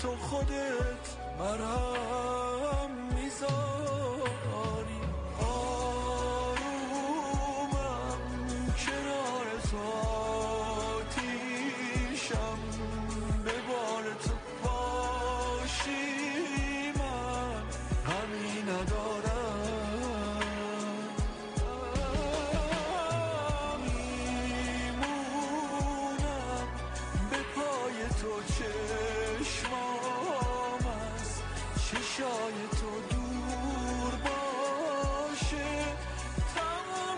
تو خودت مرهم میذاری. آرومم کنار تو آتیشم به بار تو باشی من همین ندارم. میمونم به پای تو چشمام از چشای تو دور باشه تموم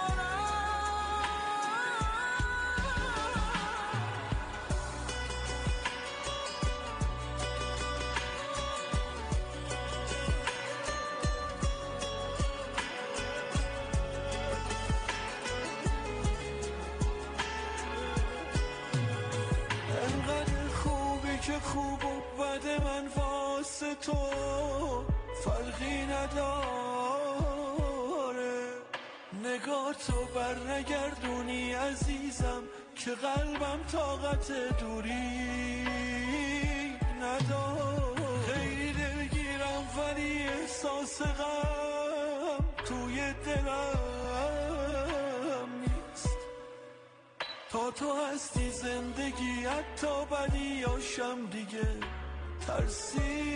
انقدر خوبی که خوب و بد من واسه تو فرقی نداره. نگاه تو بر نگردونی عزیزم که قلبم طاقت دوری نداره. خیلی دلگیرم ولی احساس غم توی دلم نیست. تا تو هستی زندگی حتی بدیاشم دیگه ترسی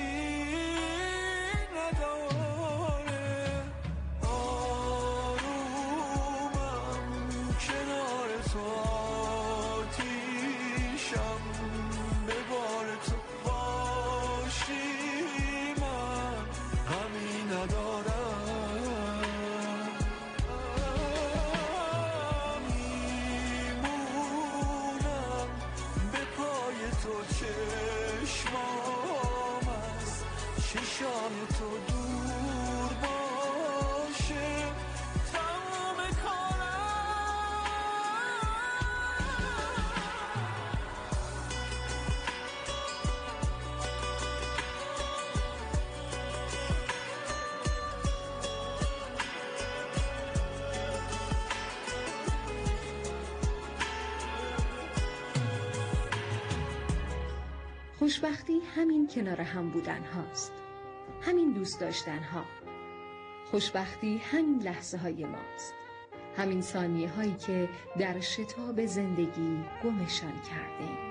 نداره. آرومم کنار تو آتیشم به بار تو باشی من همین ندارم. میمونم به پای تو چشمام از چشای تو دور باشه تمام خوشبختی همین کنار هم بودن هاست، همین دوست داشتن ها. خوشبختی همین لحظه های ماست، همین ثانیه هایی که در شتاب زندگی گمشان کردیم.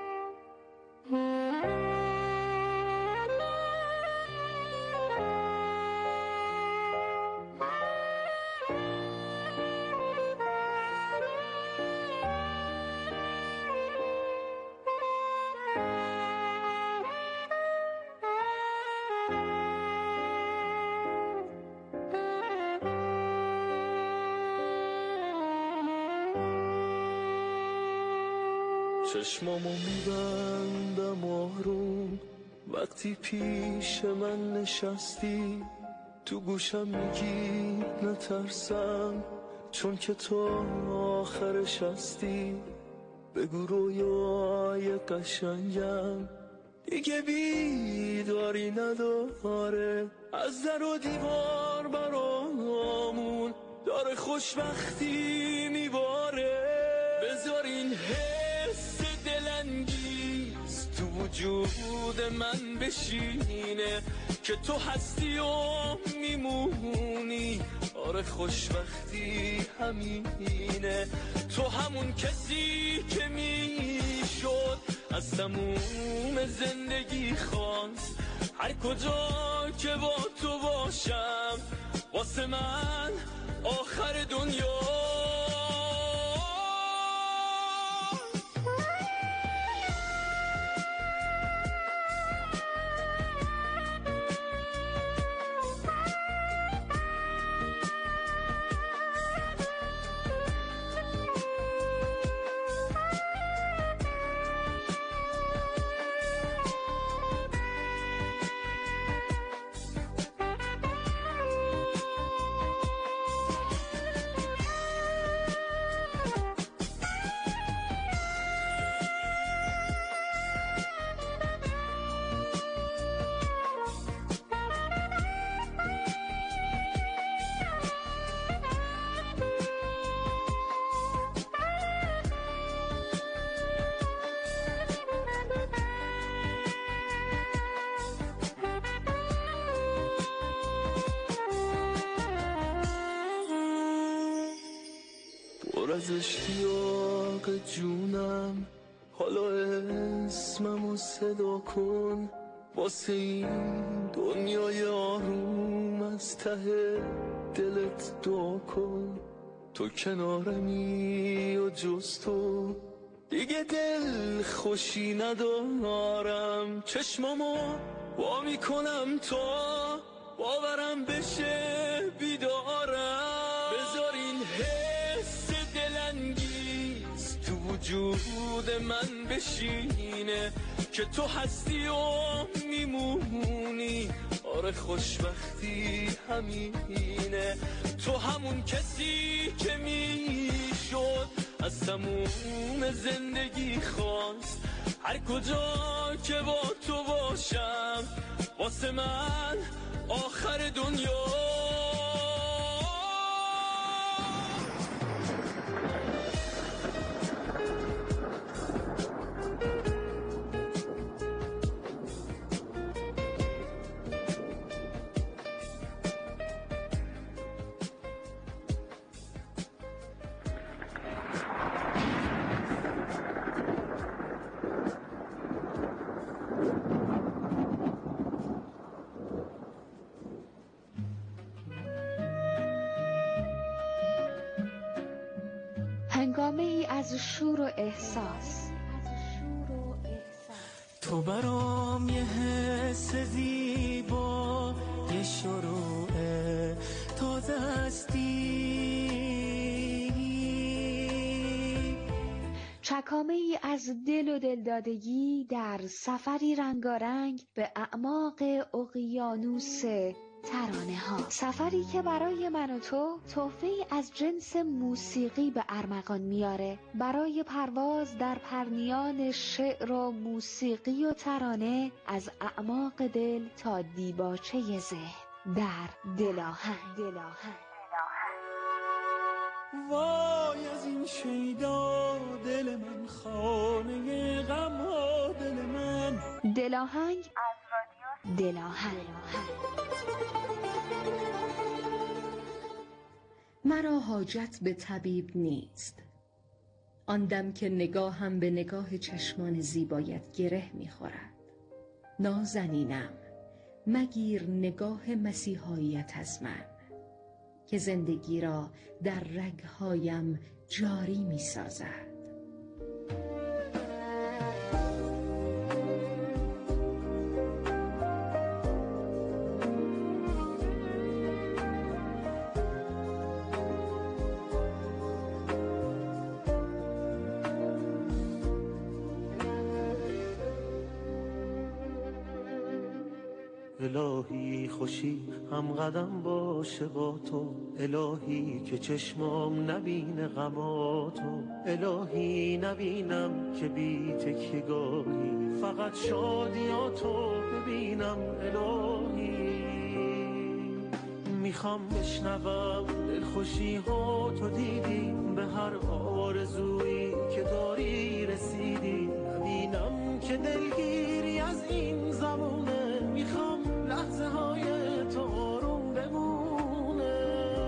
چشمامو میبندم آروم وقتی پیش من نشستی، تو گوشم میگی نترسم چون که تو آخرش هستی. بگو رویای قشنگم دیگه بیداری نداره، از در و دیوار برامون داره خوشبختی میباره. بذار این حس دلانگیز تو وجود من بشینه که تو هستی و میمونی. آره خوشبختی همینه، تو همون کسی که میشد از تموم زندگی خواست هر کجا که با تو باشم واسه من آخر دنیا. پر از اشتیاق جونم، حالا اسممو صدا کن واسه این دنیای آروم، از ته دلت دعا کن. تو کنارمی و جز تو دیگه دل خوشی ندارم، چشمامو وا میکنم تا باورم بشه بیدارم. بذار این حس دلانگیز تو وجود من بشینه که تو هستی و میمونی. آره خوشبختی همینه، تو همون کسی که میشد از تموم زندگی خواست. هر کجا که با تو باشم واسه من آخر دنیا. هنگامه ای از شور و احساس. تو برام یه حس زیبا، یه شروع تازه هستی. چکامه ای از دل و دلدادگی در سفری رنگارنگ به اعماق اقیانوس ترانه ها. سفری که برای من و تو تحفه‌ای از جنس موسیقی به ارمغان میاره، برای پرواز در پرنیان شعر و موسیقی و ترانه از اعماق دل تا دیباچه ذهن در دلاهنگ. وای از این شیدا دل من، خانه غم ها دل من. دلاهنگ از رادیو دلاهنگ. مرا حاجت به طبیب نیست، آن دم که نگاهم به نگاه چشمان زیبایت گره می‌خورد. نازنینم مگیر نگاه مسیحاییت از من، که زندگی را در رگ‌هایم جاری می‌سازد. الهی خوشی هم قدم باشه با تو، الهی که چشمام نبینه غماتو، الهی نبینم که بی تکیه‌گاهی، فقط شادیاتو ببینم. الهی میخوام بشنوم دلخوشی ها تو دیدی، به هر آرزویی که داری رسیدی. نبینم که دلگیری از این زمونه، میخوام لحظه های تو آروم بمونه.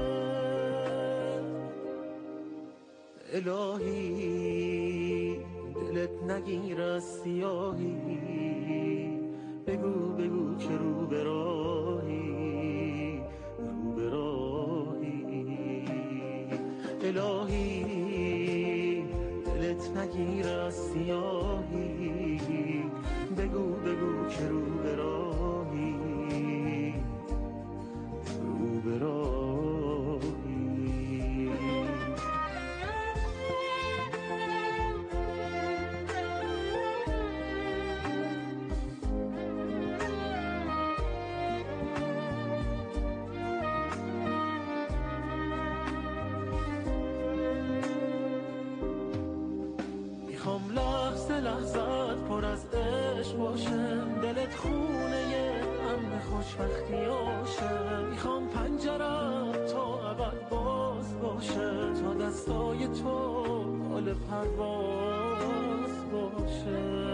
الهی دلت نگیر از سیاهی، بگو بگو که رو به راهی، رو به راهی. الهی دلت نگیر از سیاهی، بگو بگو که رو به راهی، رو به راهی. میخوام لحظه لحظت پر از عشق باشه، دلت خونه امن خوشبختیاشه. میخوام پنجرت تا ابد باز باشه، تا دستای تو حال پرواز باشه.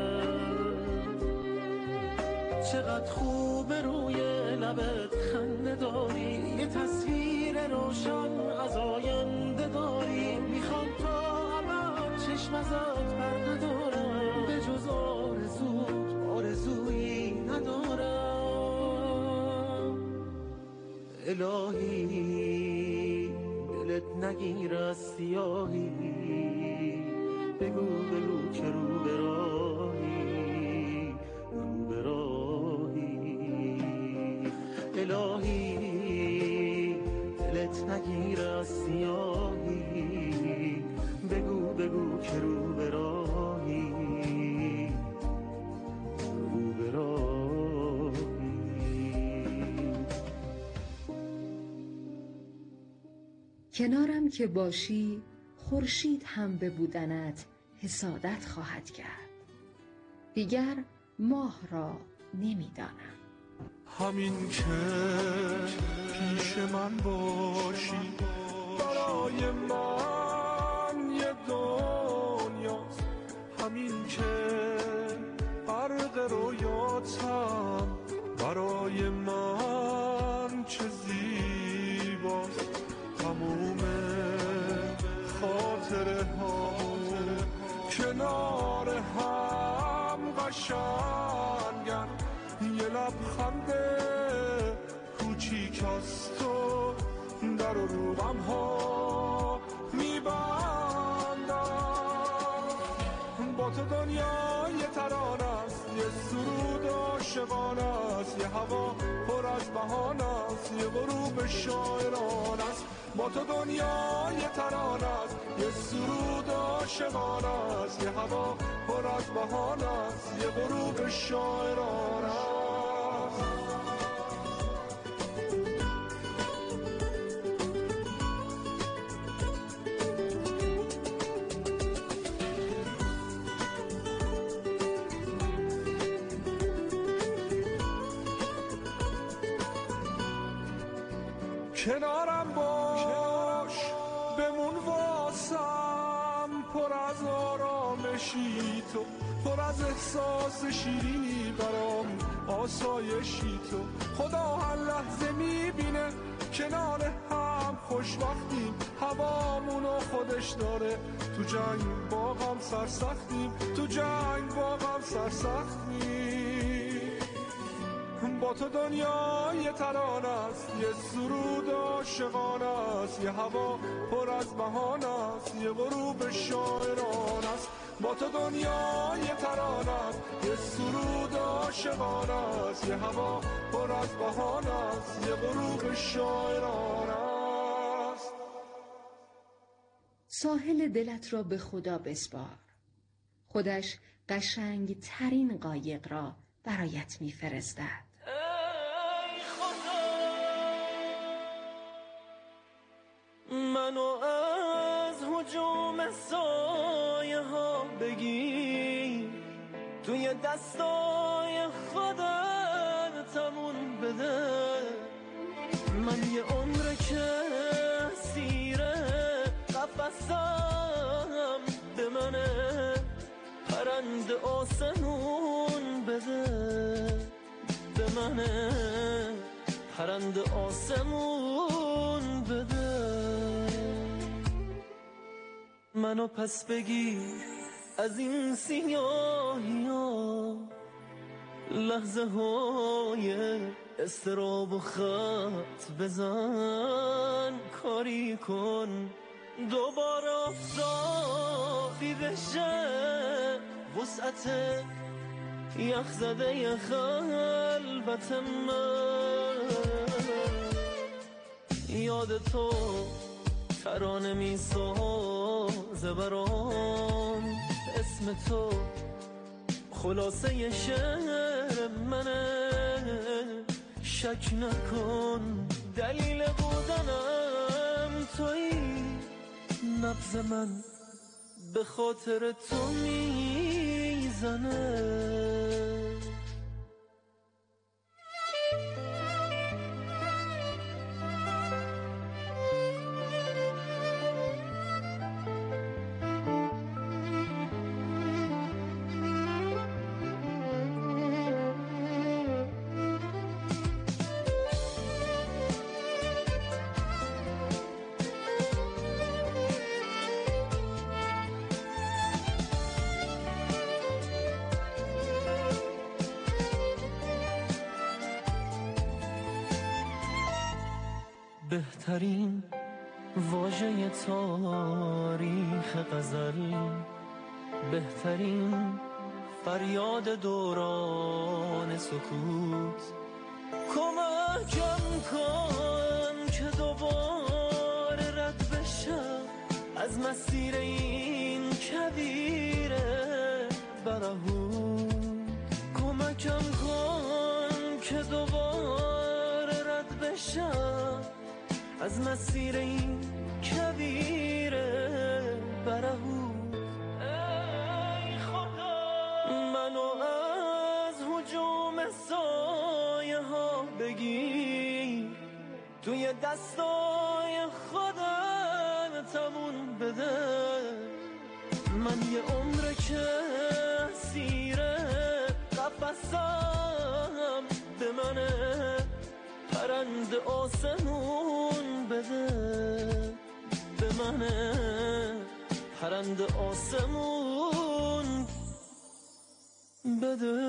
چقدر خوبه روی لبت خنده داری، یه تصویر روشن از آینده داری. میخوام ازت بر ندارم، به جز آرزویی ندارم. الهی دلت نگیر از سیاهی، بگو که رو به راهی، رو به راهی. الهی دلت نگیر از سیاهی، بگو که رو به راهی، رو به راهی. کنارم که باشی خورشید هم به بودنت حسادت خواهد کرد، دیگر ماه را نمیدانم. همین که پیش من باشی برای من یه دنیاست، همین که غرق رویاتم برای من چه زیباست. تموم خاطره ها کنار هم قشنگن، یه لبخند کوچیک از تو در رو غم ها میبندم. با تو دنیا یه ترانه است، یه سرود عاشقانه است، یه هوا پر از بهانه است، یه غروب شاعرانه است. با تو دنیا یه ترانه است، یه سرود عاشقانه است، یه هوا پر از بهانه است، یه غروب شاعرانه است. کنارم باش بمون واسم، پر از آرامشی تو، پر از احساس شیرینی برام آسایشی تو. خدا هر لحظه میبینه کنار هم خوشبختیم، هوامونو خودش داره، تو جنگ با غم سرسختیم، تو جنگ با غم سرسختیم. با تو دنیا یه ترانه است، یه سرود عاشقانه است، یه هوا پر از بهانه است، یه غروب شاعرانه است. با تو دنیا یه ترانه است، یه سرود عاشقانه است، یه هوا پر از بهانه است، یه غروب شاعرانه است. ساحل دلت را به خدا بسپار، خودش قشنگ ترین قایق را برایت میفرستد. منو از هجوم سایه ها بگیر، توی دستای خودتمون بده. من یه عمره که سیره قفصم به منه، پرنده آسمون بده به منه، پرنده آسمون بده. منو پس بگیر از این سیاهی ها، لحظه های استراب و خط بزن، کاری کن دوباره آفتابی بشه، وسعت یخ زده ی خلوت من. یاد تو ترانه می سازه برام، اسم تو خلاصه ی شعر منه. شک نکن دلیل بودنم تویی، نبض من به خاطر تو میزنه. بهترین واژه تاریخ غزل، بهترین فریاد دوران سکوت. کمکم کن که دوباره رد بشم از مسیر این کویر برهوت. کمکم کن که دوباره رد بشم از مسیر این کویر برهوت. ای خدا منو از هجوم سایه ها بگیر، توی دستای خودم تمون بده. من یه عمره که اسیر قفسم، به من پرنده آسمون بده، به من پرنده آسمون بده.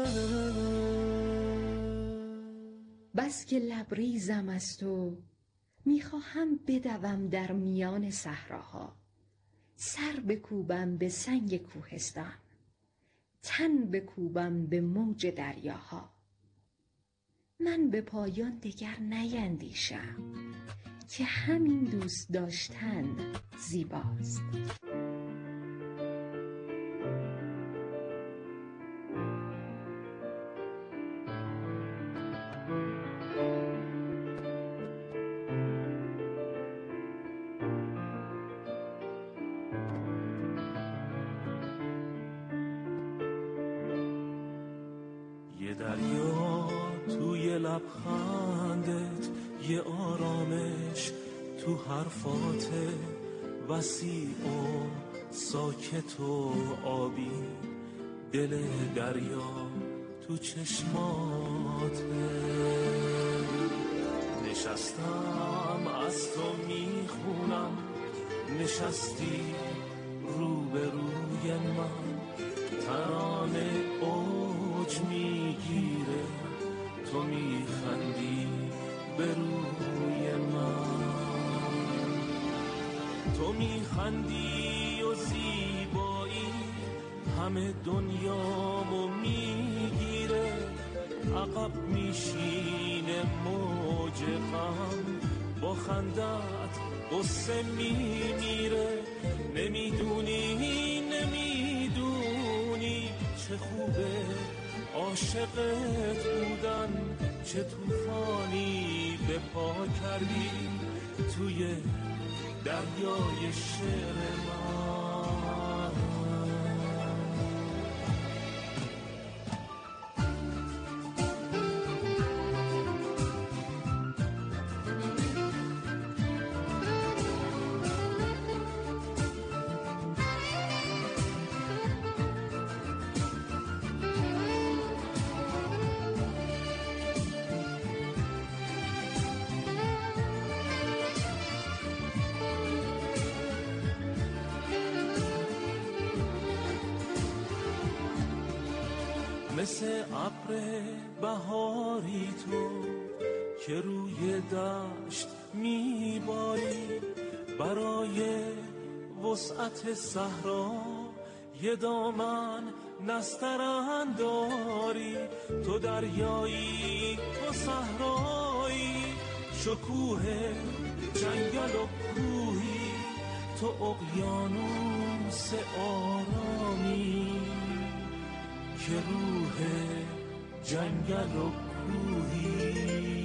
بس که لبریزم از تو، میخواهم بدوم در میان صحراها، سر بکوبم به سنگ کوهستان، تن بکوبم به موج دریاها. من به پایان دگر نیندیشم که همین دوست داشتن زیباست. یه دریا توی لبخندت، یه آرامش تو حرفات وسیع و ساکت و آبی، دل دریا تو چشمات. نشستم از تو میخونم، نشستی روبروی من، ترانه اوج میگیره، تو میخندی به روی من. تو میخندی و زیبایی همه دنیامو میگیره، عقب میشینه موج غم، با خندت قصه میمیره. نمیدونی چه خوبه عاشقت بودن، چه طوفانی به پا کردی توی دریای شعر من. مثل ابر بهاری تو که روی دشت میباری، برای وسعت صحرا یه دامن نسترن داری. تو دریایی، تو صحرایی، شکوه جنگل و کوهی، تو اقیانوس آرامی که روح جنگل و کوهی.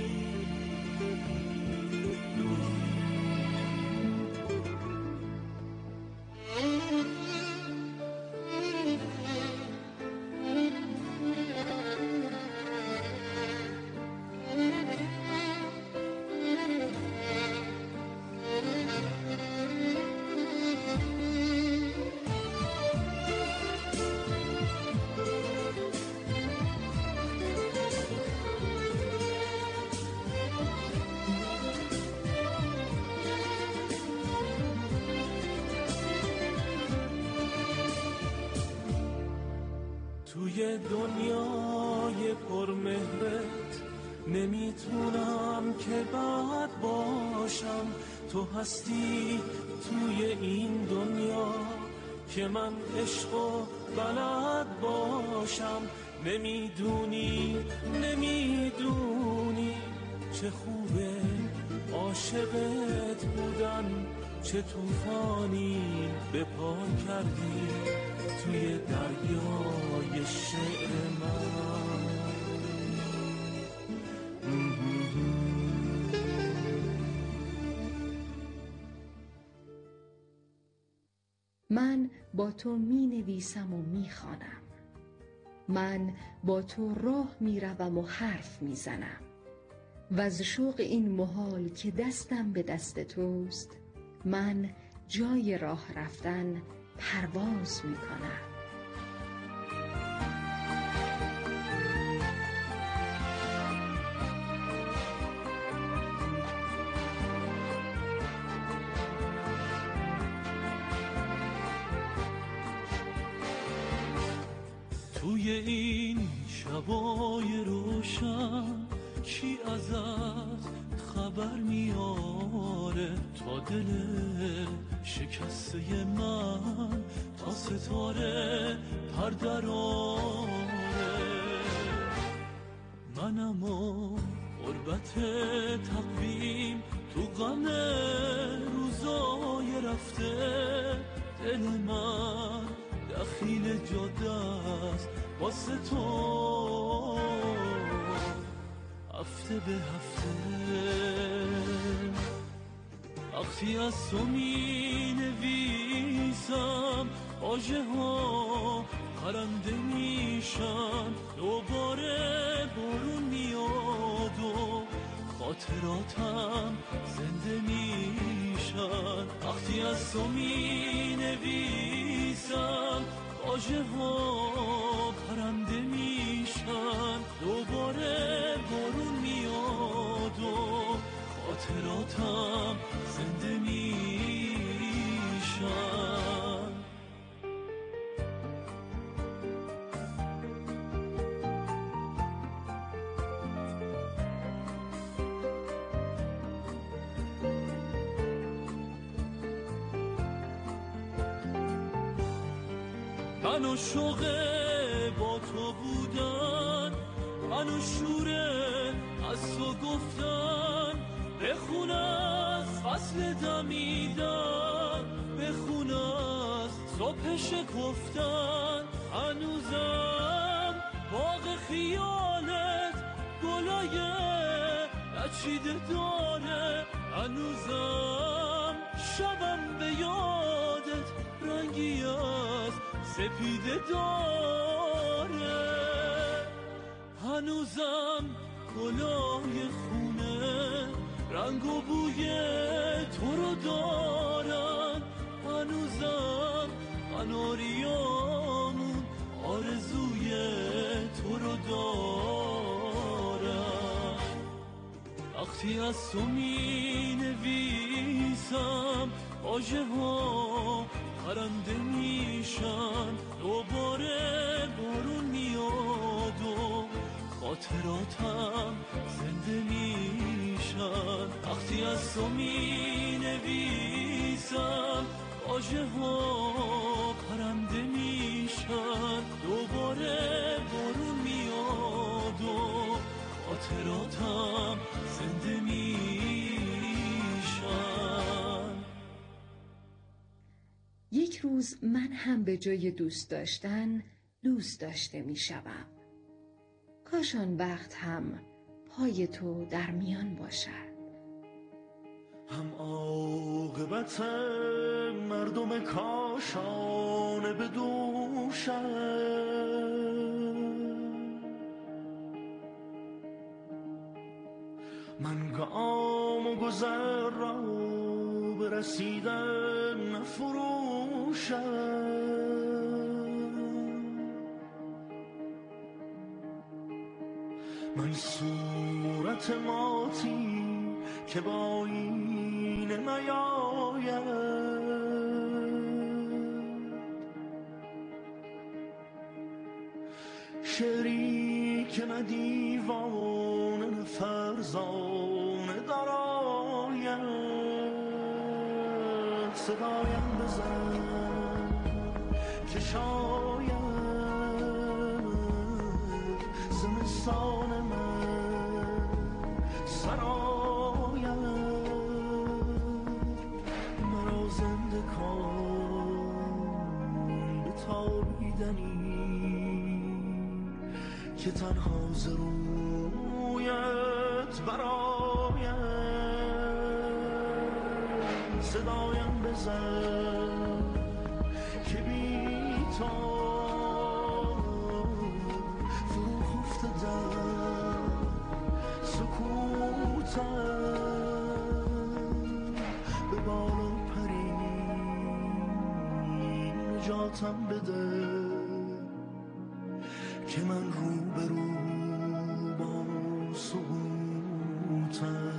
توی دنیای پرمهرت نمیتونم که بعد با باشم، تو هستی توی این دنیا که من عشقو بلد باشم. نمیدونی چه خوبه عاشقت بودن، چه طوفانی به پا کردی توی دریای شعر من. من با تو می نویسم و می خوانم، من با تو راه می روم و حرف می زنم و از شوق این محال که دستم به دست توست، من جای راه رفتن پرواز می کنم. توی این شبای روشن کی ازت خبر میاره؟ تا دل شکسته من تا ستاره پردراره. منم و غربت تقویم تو غم روزای رفته، دل من دخیل جاده است واسه تو هفته به هفته. وقتی از تو می نویسم آژه ها پرنده میشن، دوباره بارون میاد و خاطراتم زنده میشن. وقتی از تو می نویسم آژه ها پرنده میشن، دوباره بارون میاد و خاطراتم زنده میشن. من و شوق با تو بودن، من و شوره از تو گفتن، بخون از فصل دمیدن، بخون از صبح شکفتن. هنوزم باغ خیالت گلای نچیده داره، هنوزم شبم به یادت رنگی از سپیده داره، هنوزم گلای خونه رنگ و بوی تو رو دارن، هنوزم قناریامون آرزوی تو رو دارن. وقتی از تو می نویسم آژه ها پرنده میشن، دوباره بارون میاد و خاطراتم زنده میشن. وقتی از تو می نویسم آژه ها پرنده میشن، دوباره بارون میاد و خاطراتم زنده میشن. یک روز من هم به جای دوست داشتن دوست داشته می شوم. کاش آن وقت هم پای تو در میان باشد. هم عاقبت مردم کاشانه به دوشم، من گام و گذر را برسیدن نفروشم. من صورت ماتی که با این نیاید، شعری که نه دیوانه نه فرزانه درآید. صدایم بزن که شاید زمستان من سرایم مرا زنده کن به تابیدنی که تنها ز رویت برایم صدایم بزن که بی تو فرو خفته در سکوتم به بالا پری نجاتم بده که من رو به رو با سقوطم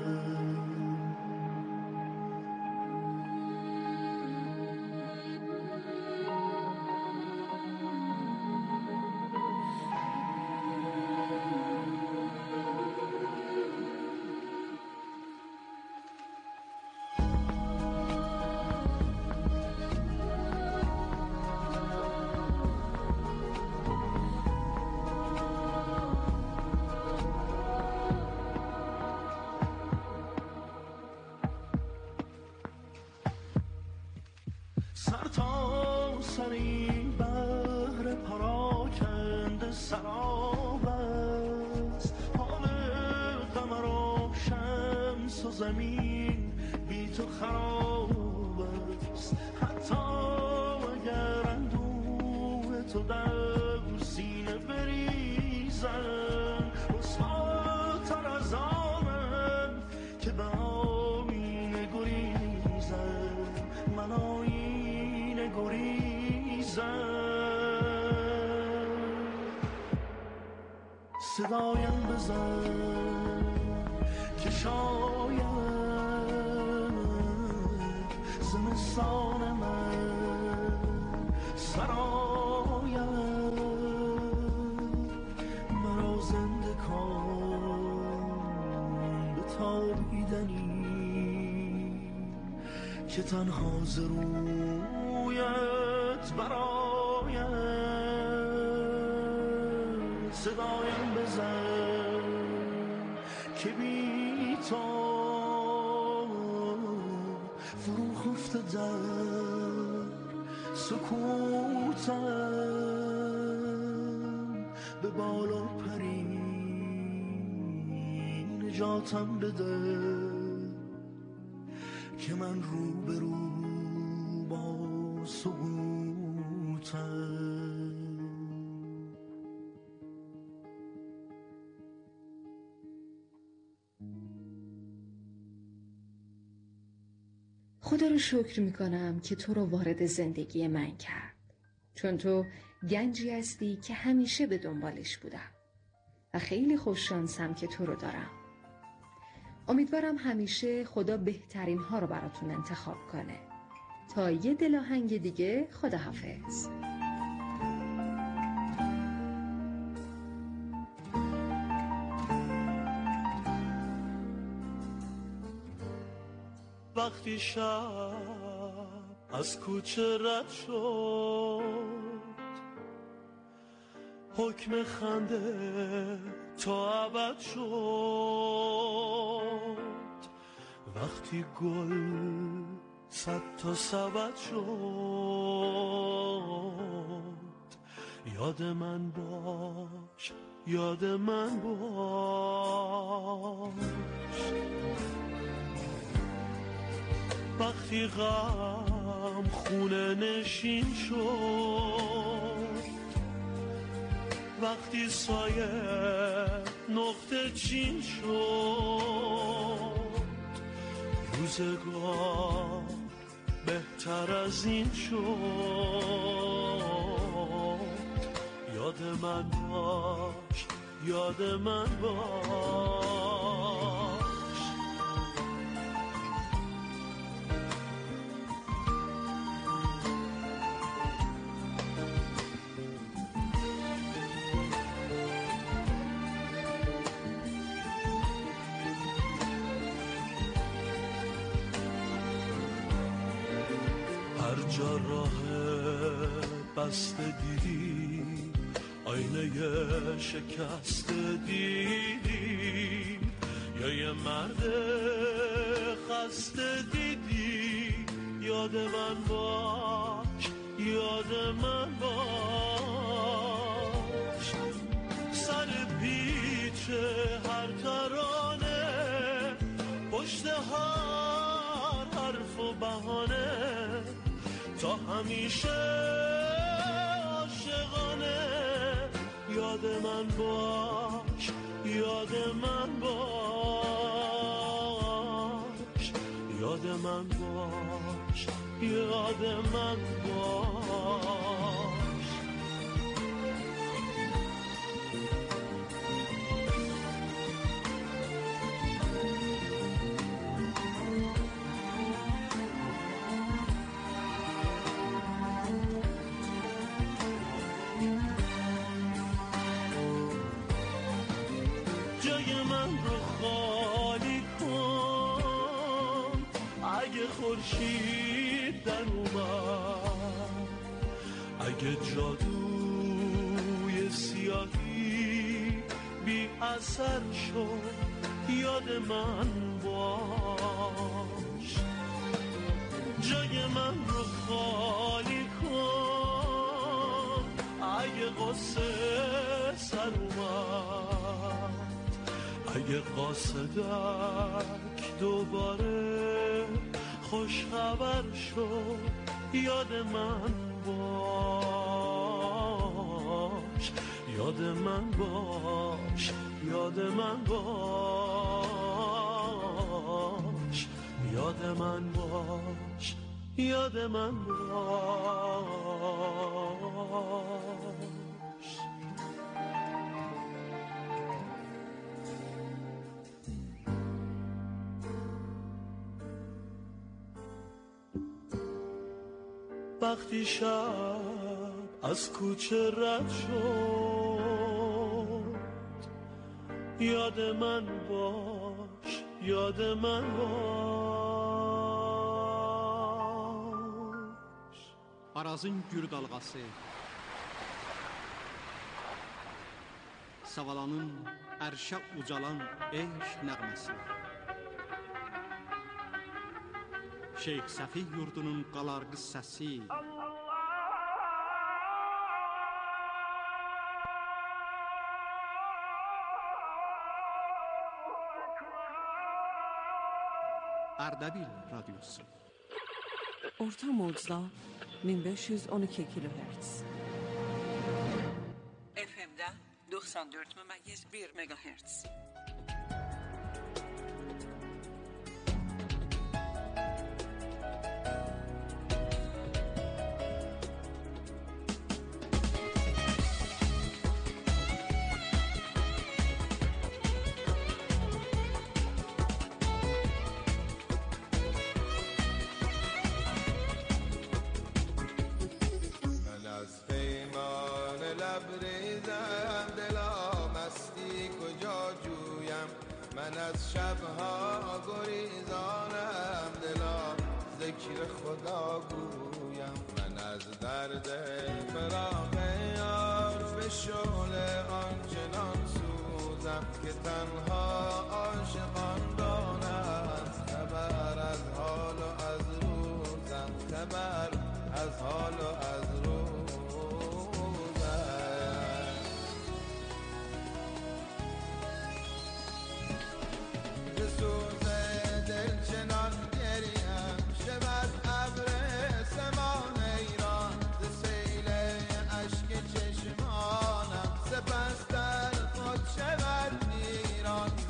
سر تا سر این بحر پراکنده سراب است حال قمر و شمس و زمین بی تو خراب است حتی اگر اندوه تو در سینه بریزم رسواتر از آنم که به آینه گریزم من آینه گریزم صدایم بزن که شاید زمستان من سرایم مرا زنده کن به تابیدنی که تنها ز رویت برایم صدایم بزن که بی تو فرو خفته در سکوتم به بالا پری نجاتم بده که من رو به رو با سقوطم خدا رو شکر میکنم که تو رو وارد زندگی من کرد، چون تو گنجی هستی که همیشه به دنبالش بودم و خیلی خوششانسم که تو رو دارم. امیدوارم همیشه خدا بهترین ها رو براتون انتخاب کنه. تا یه دلاهنگ دیگه، خداحافظ. وقتی شب از کوچه رد شد حکم خنده تا ابد شد وقتی گل 100 تا سبد شد یاد من باش یاد من باش وقتی غم خونه نشین شد وقتی سایه نقطه چین شد روزگار بهتر از این شد یاد من باش یاد من باش کجا راه بسته دیدی، آینه شکسته دیدی، یا یه مرد خسته دیدی، یاد من باش، یاد من باش. سر پیچ هر ترانه، پشت هر حرف و بهانه، تا همیشه عاشقانه، یاد من باش، یاد من باش، یاد من باش، یاد من باش. جای من رو خالی کن، اگه خورشید در اومد، اگه جادوی سیاهی بی اثر شد، یاد من باش. جای من رو خالی کن، اگه قصه سر اومد، اگه قاصدک دوباره خوش خبر شد، یاد من باش، یاد من باش، یاد من باش، یاد من باش، یاد من باش. وقتی شب از کوچه رد شد، یاد من باش، یاد من باش. Arazın gür dalğası, Savalanın ərşə ucalan eşq nəğməsi, Şeyx Səfi yurdunun qalarğı səsi, Ərdəbil radyosu. Orta mocda 1512 kilohertz. FM'de 94,1 megahertz. من از شبها گریزانم، دلا ذکر خدا گویم. من از درد فراق یار به شعله آنچنان سوزم، که تنها عاشقان دانند خبر از حال و از روزم، خبر از حال و از روزم. سپس در خود شود ایران،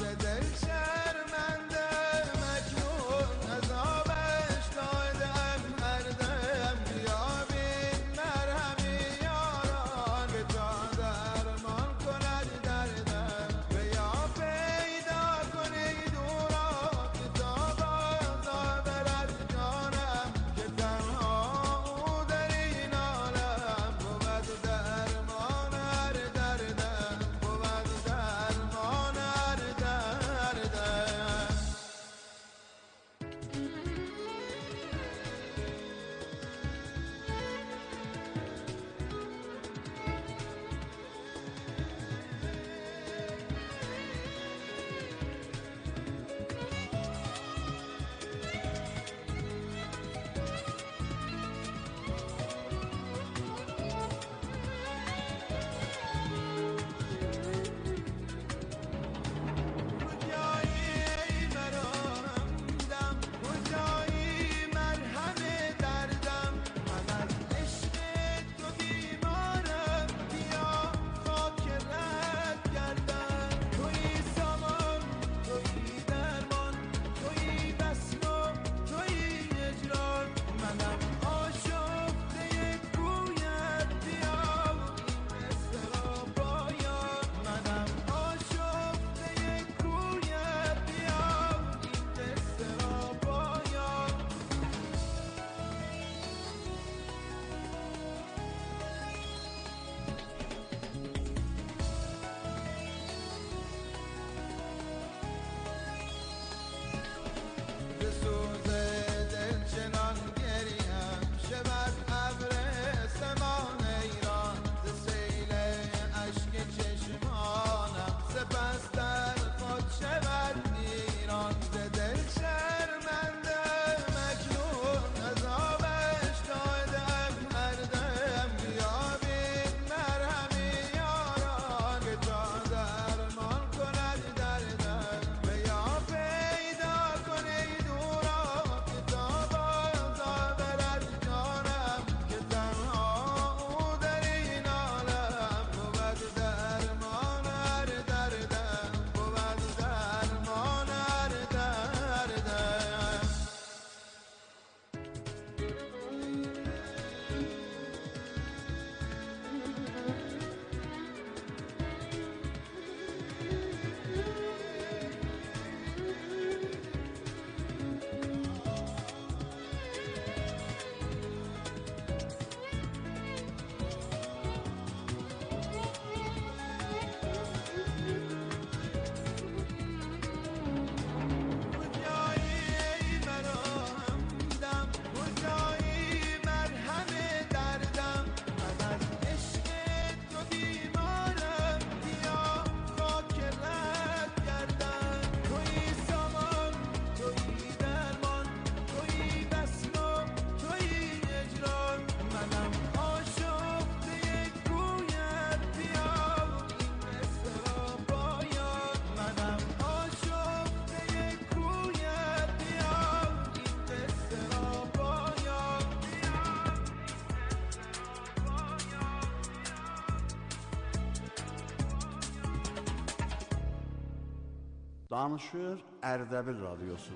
Danışır Ərdəbil Radyosu.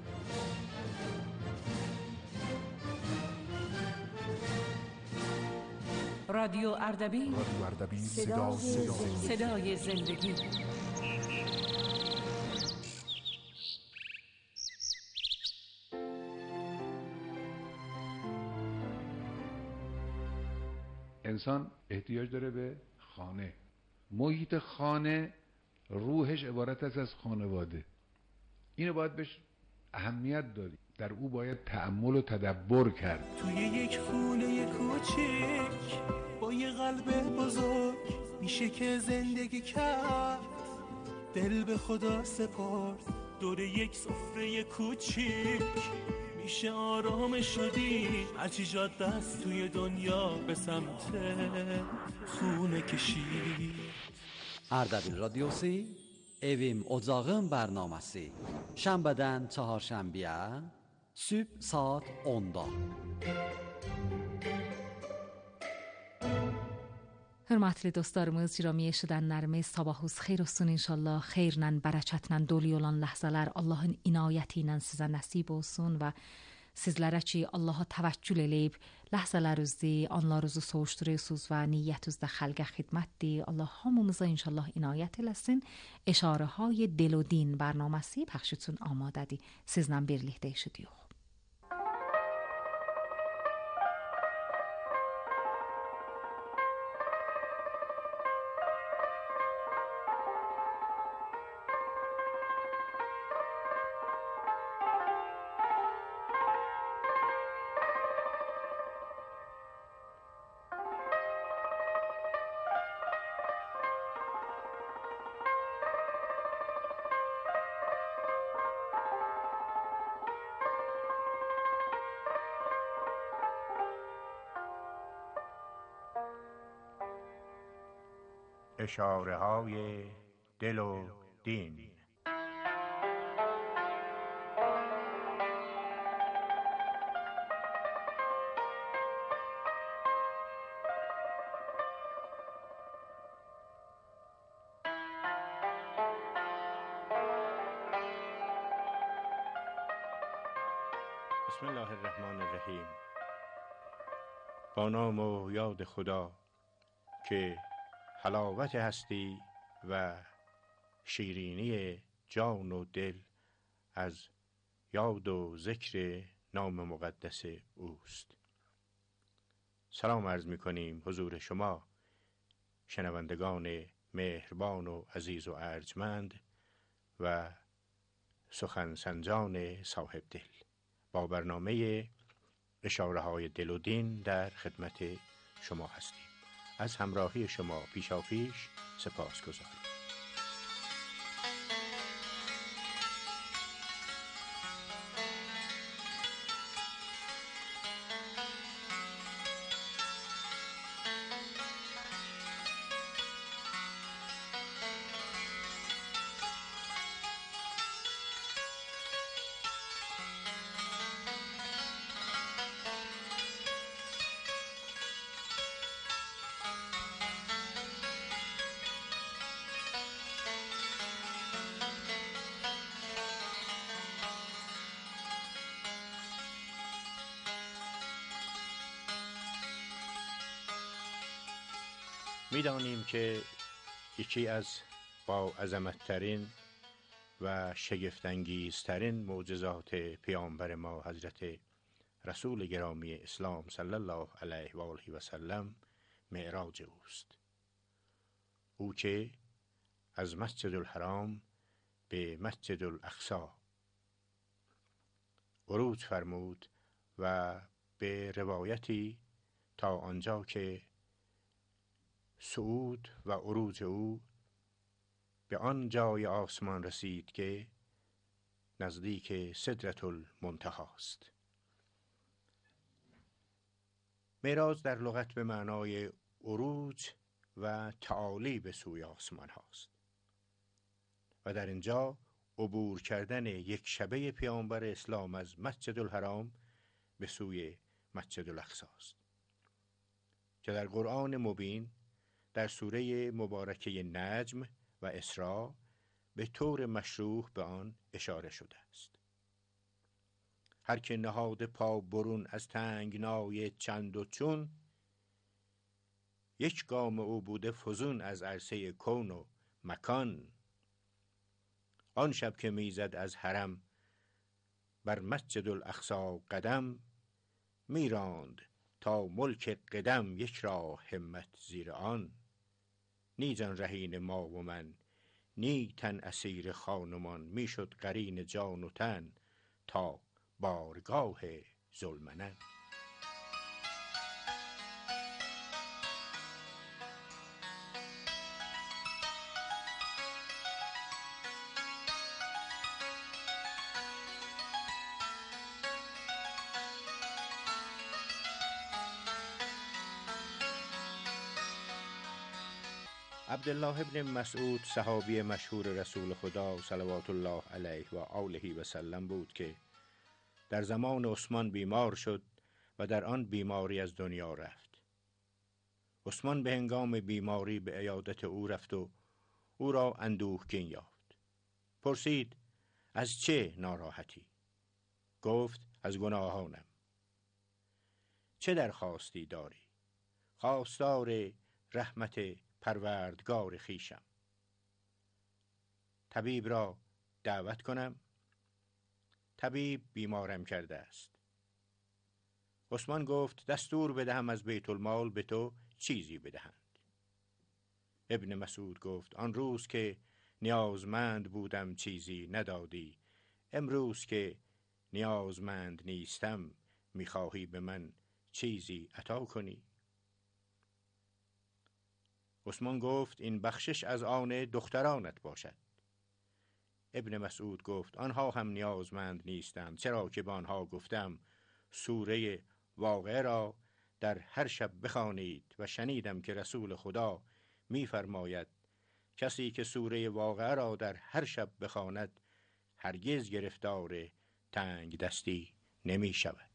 رادیو اردبیل، صدای زندگی. انسان احتیاج داره به خانه. محیط خانه روحش عبارت است از خانواده. اینو باید بهش اهمیت داری. در او باید تأمل و تدبر کرد. توی یک خونه کوچیک با یه قلب بزرگ میشه که زندگی کرد. دل به خدا سپرد دور یک سفره کوچیک میشه آرام شدی. هرچی جاد دست توی دنیا به سمت خونه کشید. Ardabil Radyosu Evim Ocağım bərnaməsi Şənbədən çaharşənbəyə sübh saat 10-da. Hörmətli dostlarımız, Ciromiye eşidənlərimiz, sabahınız xeyir olsun inşallah. Xeyirlə, bərəkətlə dolu olan ləhzələr Allahın inayəti ilə sizə nəsib olsun və sizlərə ki, Allaha təvəkkül eləyib ləhzələrinizi, anlarınızı soğuşduruyorsunuz və niyyətinizdə xəlqə xidmətdir. Allah hamımıza inşallah inayət eləsin. Eşarəهای دل و دین برنامه‌سی پخش üçün amadədir. Sizlə birlikdə eşidirik. اشاره‌های دل و دین. بسم الله الرحمن الرحیم. با نام و یاد خدا که حلاوت هستی و شیرینی جان و دل از یاد و ذکر نام مقدس اوست. سلام عرض می کنیم حضور شما شنوندگان مهربان و عزیز و ارجمند و سخن سنجان صاحب دل. با برنامه اشاره‌های دل و دین در خدمت شما هستیم. از همراهی شما پیشاپیش سپاسگزارم. می‌دانیم که یکی از با عظمت‌ترین و شگفت‌انگیزترین معجزات پیامبر ما حضرت رسول گرامی اسلام صلی الله علیه و آله و سلم معراج اوست. او که از مسجد الحرام به مسجد الاقصی عروج فرمود و به روایتی تا آنجا که صعود و عروج او به آن جای آسمان رسید که نزدیک سدرة المنتهی است. معراج در لغت به معنای عروج و تعالی به سوی آسمان هاست و در اینجا عبور کردن یک شبه پیامبر اسلام از مسجد الحرام به سوی مسجد الاقصی است که در قرآن مبین در سوره مبارکه نجم و اسراء به طور مشروح به آن اشاره شده است. هر که نهاد پا برون از تنگنای چند و چون، یک گام او بوده فزون از عرصه کون و مکان. آن شب که میزد از حرم بر مسجد الاقصی قدم، میراند تا ملک قدم یک راه همت زیر آن. نی جان رهین ما و من، نی تن اسیر خانمان، میشد قرین جان و تن تا بارگاه ذوالمنن. عبدالله ابن مسعود صحابی مشهور رسول خدا صلوات الله علیه و آله و سلم بود که در زمان عثمان بیمار شد و در آن بیماری از دنیا رفت. عثمان به هنگام بیماری به عیادت او رفت و او را اندوهگین یافت. پرسید از چه ناراحتی؟ گفت از گناهانم. چه درخواستی داری؟ خواستار رحمت پروردگار خویشم. طبیب را دعوت کنم؟ طبیب بیمارم کرده است. عثمان گفت دستور بدهم از بیت المال به تو چیزی بدهند. ابن مسعود گفت آن روز که نیازمند بودم چیزی ندادی، امروز که نیازمند نیستم میخواهی به من چیزی عطا کنی؟ عثمان گفت این بخشش از آن دخترانت باشد. ابن مسعود گفت آنها هم نیازمند نیستند، چرا که به آنها گفتم سوره واقعه را در هر شب بخوانید و شنیدم که رسول خدا می‌فرماید کسی که سوره واقعه را در هر شب بخواند هرگز گرفتار تنگ دستی نمی شود.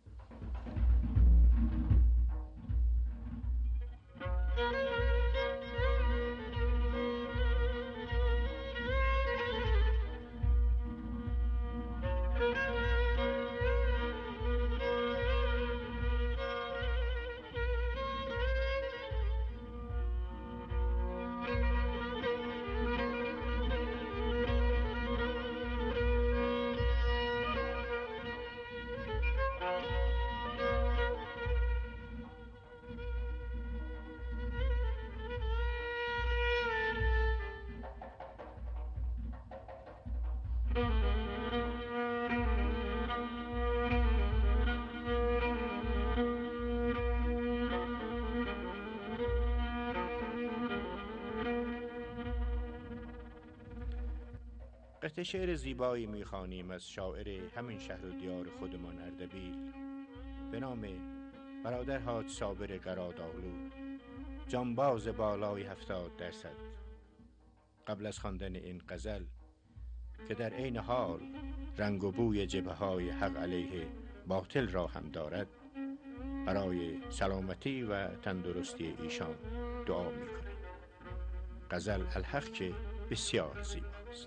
قطعه شعر زیبایی میخوانیم از شاعر همین شهر و دیار خودمان اردبیل به نام برادر حاج صابر قرادآلو، جانباز بالای 70%. قبل از خواندن این غزل که در عین حال رنگ و بوی جبهه‌های حق علیه باطل را هم دارد، برای سلامتی و تندرستی ایشان دعا میکنم. غزل الحق که بسیار زیباست.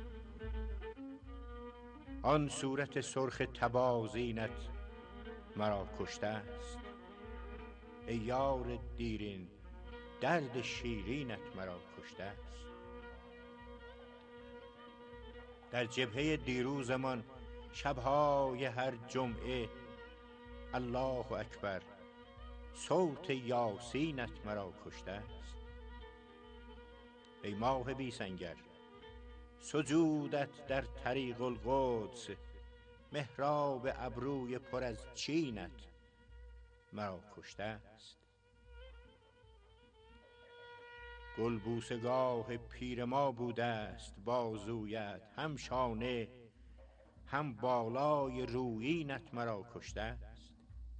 آن صورت سرخ تبازینت مرا کشته است، ای یار دیرین درد شیرینت مرا کشته است. در جبهه دیروزمان شبهای هر جمعه الله اکبر صوت یاسینت مرا کشته است. ای ماه بی سنگر سجودت در طریق القدس، محراب ابروی پر از چینت مرا کشته است. گل بوسگاه پیر ما بوده است بازویت، هم شانه هم بالای رویینت مرا کشته است.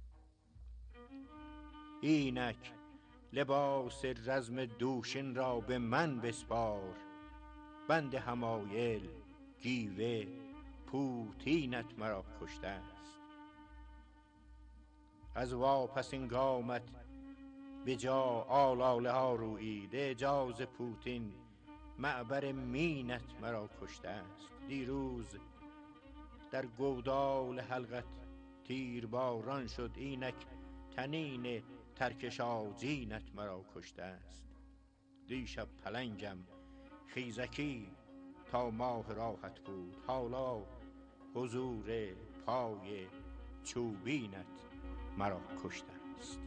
اینک لباس رزم دوشین را به من بسپار، بند حمایل گیوه پوتینت مرا کشته است. از واپسین گامت به جا آلاله ها رویید، اعجاز پوتین معبر مینت مرا کشته است. دیروز در گودال حلقت تیر باران شد، اینک تنین ترکش آجینت مرا کشته است. دیشب پلنگم خیزکی تا ماه راحت بود، حالا حضور پای چوبینت مرا کشته است.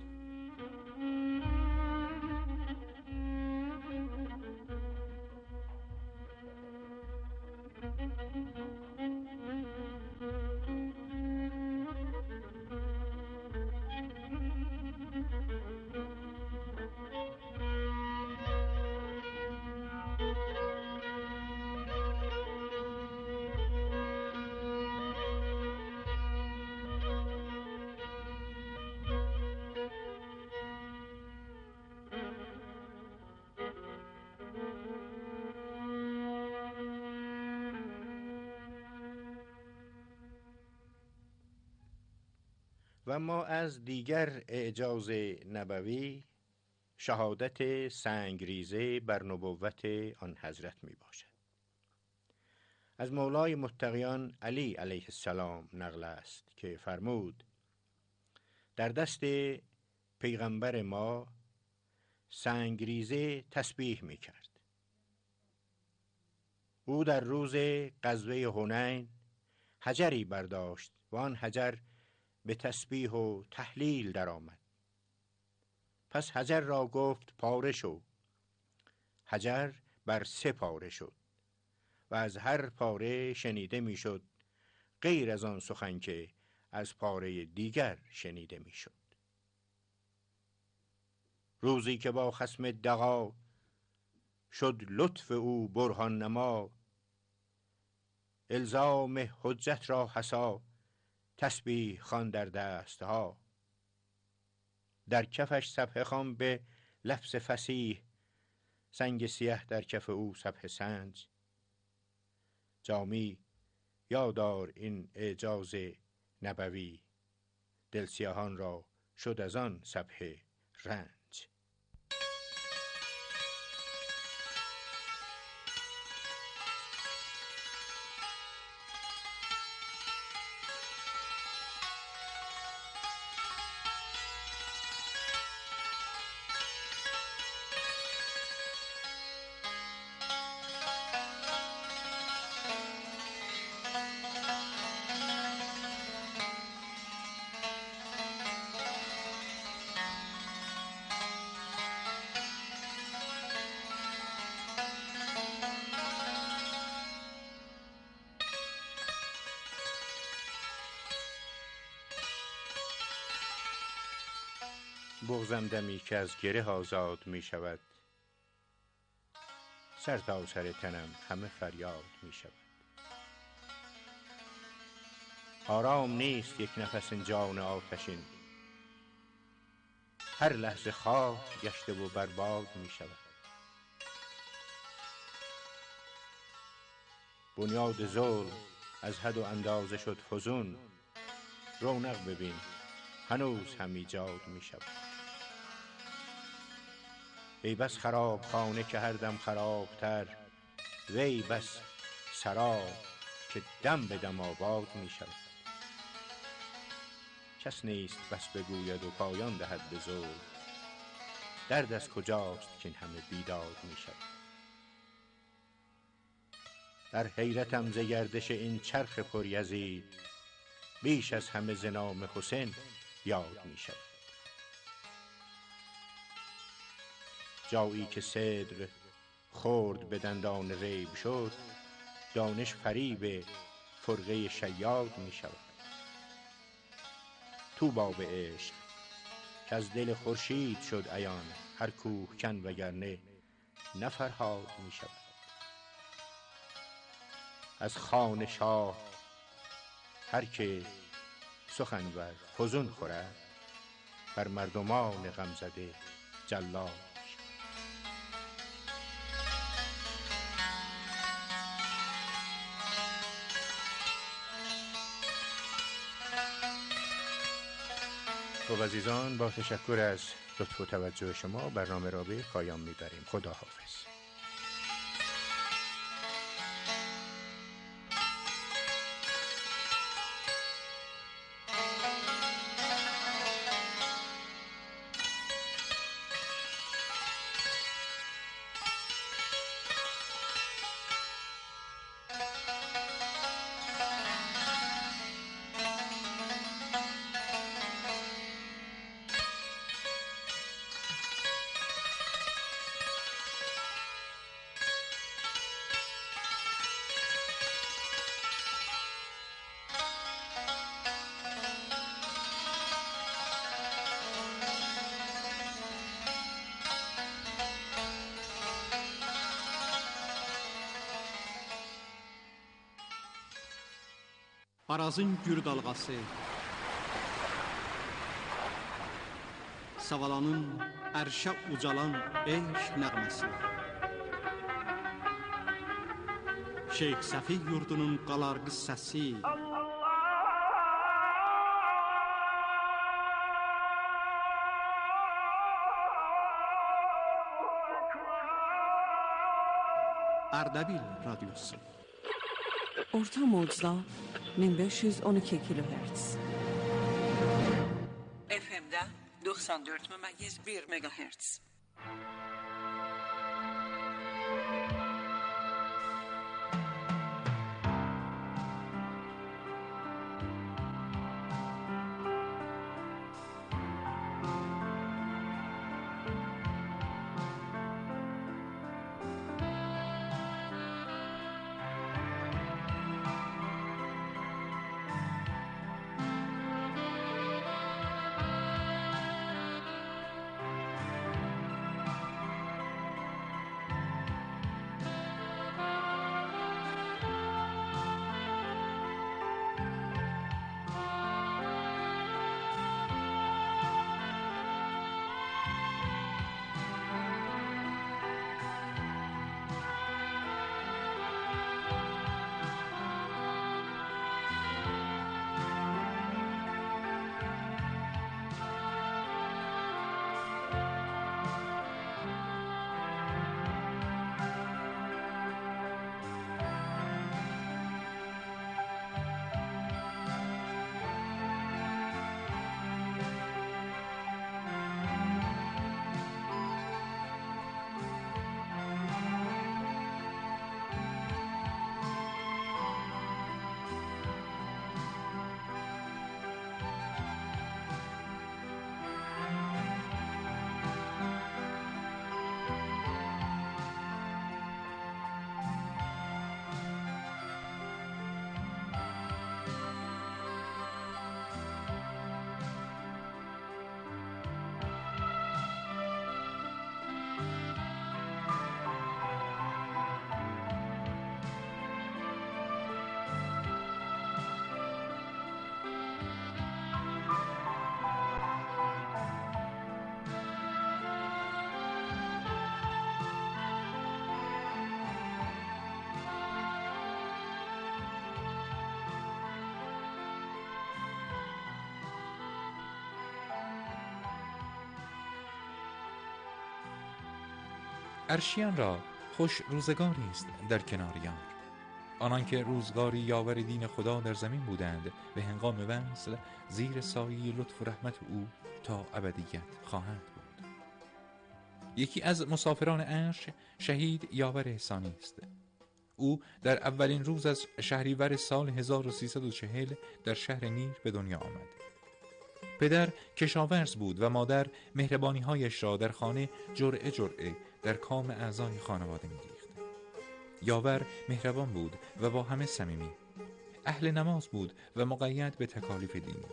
و ما از دیگر اعجاز نبوی شهادت سنگریزه بر نبوت آن حضرت می باشد. از مولای متقیان علی علیه السلام نقل است که فرمود در دست پیغمبر ما سنگریزه تسبیح می کرد. او در روز غزوه حنین حجری برداشت و آن حجر به تسبیح و تهلیل درآمد. پس حجر را گفت پاره شو. حجر بر 3 پاره شد و از هر پاره شنیده میشد غیر از آن سخن که از پاره دیگر شنیده میشد. روزی که با خصم دغا شد لطف او برهان نما، الزام حجت را حصا تسبیح خوان در دستها. در کفش سبحه خوان به لفظ فصیح، سنگ سیه در کف او سبحه سنج. جامی یادار این اعجاز نبوی، دل سیاهان را شد از آن سبحه رنج. بغضم دمی که از گره آزاد می شود، سر تا سر تنم همه فریاد می شود. آرام نیست یک نفس این جان آتشین، هر لحظه خاک گشته و برباد می شود. بنیاد ظلم از حد و اندازه شد فزون، رونق ببین هنوز هم ایجاد می شود. ای بس خراب خانه که هر دم خرابتر، وی بس سراب که دم به دم آباد می شود. کس نیست بس بگوید و پایان دهد به ظلم، درد از کجاست که این همه بیداد می شود. در حیرتم ز گردش این چرخ پر یزید، بیش از همه ز نام حسین یاد می شود. جایی که صدر خرد به دندان ریب شد، دانش فریب فرقه شیاد می شود. طوبی به عشق که از دل خورشید شد عیان، هر کوهکن وگرنه نه فرهاد می شود. از خوان شاه هر که سخنور فزون خورد، بر مردمان غمزده جلاد. خب عزیزان، با تشکر از لطف و توجه شما برنامه را به پایان میبریم. خدا حافظ. Arazın gür dalğası, Savalanın ərşə ucalan eşq nəğməsi, Şeyx Səfi yurdunun qalar qıssəsi, Ərdəbil radiosu. Orta mocda 1512 kilohertz. FM'de 94,1 megahertz. عرشیان را خوش روزگاری است در کنار یار. آنان که روزگاری یاور دین خدا در زمین بودند به هنگام وصل زیر سایه لطف و رحمت او تا ابدیت خواهند بود. یکی از مسافران عرش شهید یاور احسانی است. او در اولین روز از شهریور سال 1340 در شهر نیر به دنیا آمد. پدر کشاورز بود و مادر مهربانی‌هایش را در خانه جرعه جرعه در کام اعضای خانواده می‌ریخت. یاور مهربان بود و با همه صمیمی. اهل نماز بود و مقید به تکالیف دینی.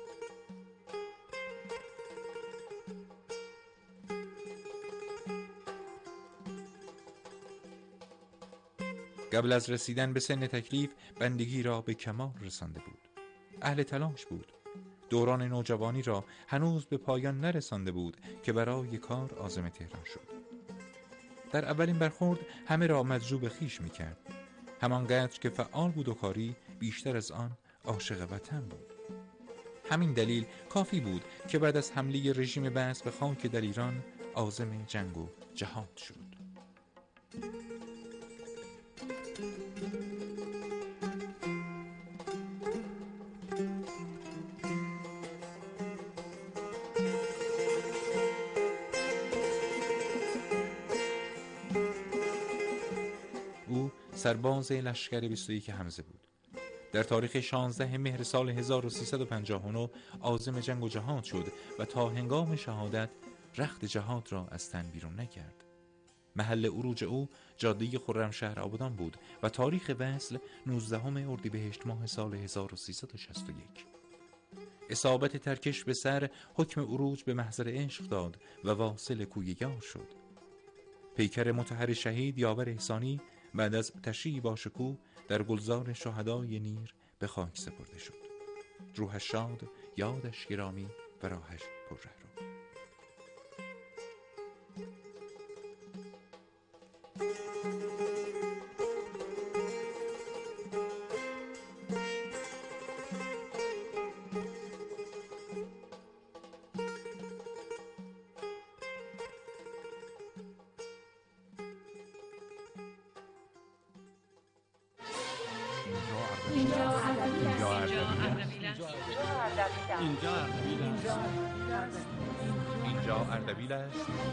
قبل از رسیدن به سن تکلیف بندگی را به کمال رسانده بود. اهل تلاش بود. دوران نوجوانی را هنوز به پایان نرسانده بود که برای کار عازم تهران شد. در اولین برخورد همه را مجذوب خویش می‌کرد. همانقدر که فعال بود و کاری، بیشتر از آن عاشق وطن بود. همین دلیل کافی بود که بعد از حمله رژیم بعث به خاک در ایران عازم جنگ و جهاد شد. سرباز لشکر 21 حمزه بود. در تاریخ 16 مهر سال 1359 عازم جنگ و جهاد شد و تا هنگام شهادت رخت جهاد را از تن بیرون نکرد. محل عروج او جاده خرمشهر آبادان بود و تاریخ وصل 19 اردیبهشت ماه سال 1361. اصابت ترکش به سر حکم عروج به محضر عشق داد و واصل کوی یار شد. پیکر مطهر شهید یاور احسانی بعد از تشییع با شکوه در گلزار شهدای نیر به خاک سپرده شد. روحش شاد، یادش گرامی و راهش پر رهرو. اینجا اردبیل است.